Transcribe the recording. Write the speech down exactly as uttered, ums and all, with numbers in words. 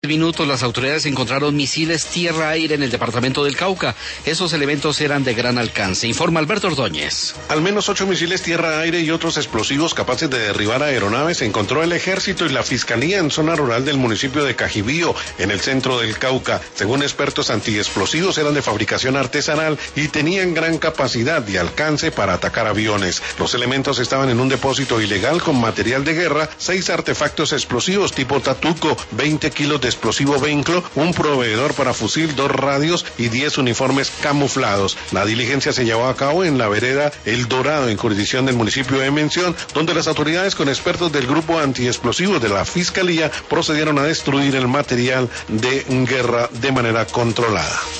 Minutos las autoridades encontraron misiles tierra-aire en el departamento del Cauca. Esos elementos eran de gran alcance. Informa Alberto Ordóñez. Al menos ocho misiles tierra-aire y otros explosivos capaces de derribar aeronaves encontró el ejército y la fiscalía en zona rural del municipio de Cajibío, en el centro del Cauca. Según expertos antiexplosivos, eran de fabricación artesanal y tenían gran capacidad y alcance para atacar aviones. Los elementos estaban en un depósito ilegal con material de guerra, seis artefactos explosivos tipo Tatuco, veinte kilos de explosivo Benclo, un proveedor para fusil, dos radios y diez uniformes camuflados. La diligencia se llevó a cabo en la vereda El Dorado, en jurisdicción del municipio de Mención, donde las autoridades con expertos del grupo antiexplosivos de la Fiscalía procedieron a destruir el material de guerra de manera controlada.